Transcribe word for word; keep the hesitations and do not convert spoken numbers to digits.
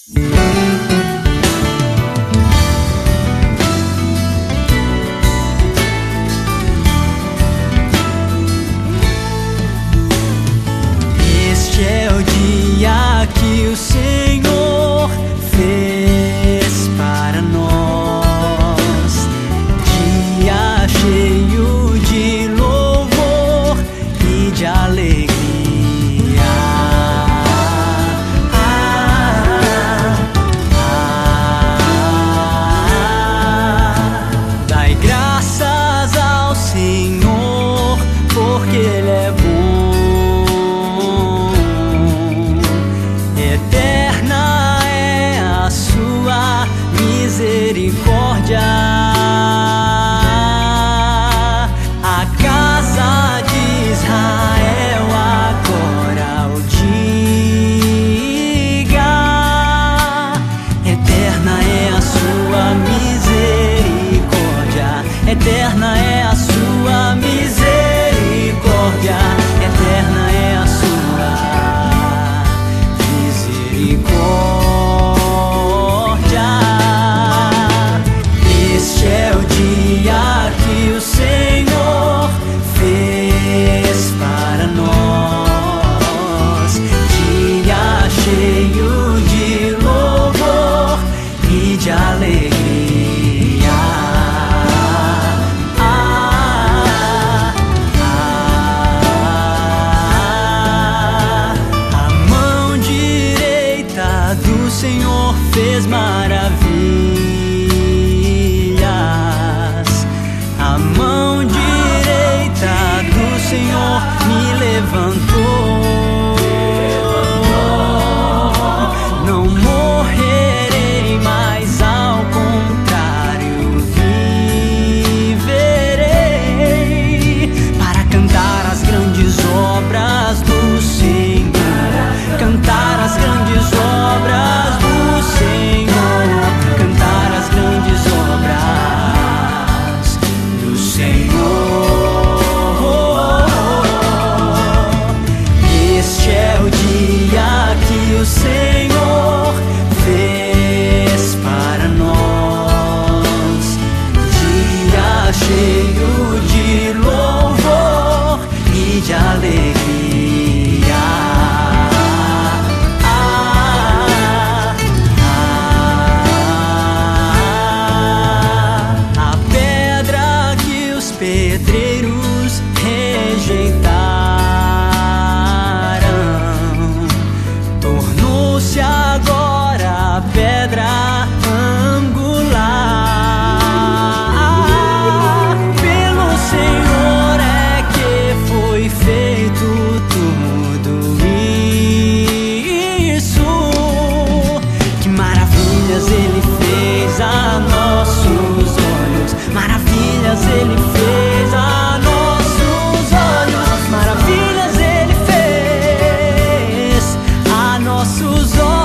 Este é o dia que o Senhor fez para nós, dia cheio de louvor e de alegria. Ah, ah, ah. Dai graças ao Senhor, porque Ele é bom. Eterna é a sua misericórdia. A casa de Israel agora o diga. Eterna é a sua misericórdia. Eterna é a sua misericórdia. Eterna é a sua misericórdia. Este é o dia que o Senhor fez para nós, dia cheio de louvor e de alegria. Ah, ah, a mão direita do Senhor fez maravilhas. A mão direita do Senhor me levantou. Não morrerei, mas ao contrário viverei para cantar as grandes obras do Senhor. Cantar as grandes obras do Senhor. Cantar as grandes obras do Senhor. Este é o dia que o Senhor fez para nós, dia cheio de louvor e de alegria. Ah, ah, a pedra que os pedreiros rejeitaram tornou-se agora a pedra angular. Pelo Senhor é que foi feito tudo isso. Que maravilhas Ele fez a nossos olhos. Maravilhas Ele fez a nossos olhos. Maravilhas Ele fez a nossos olhos.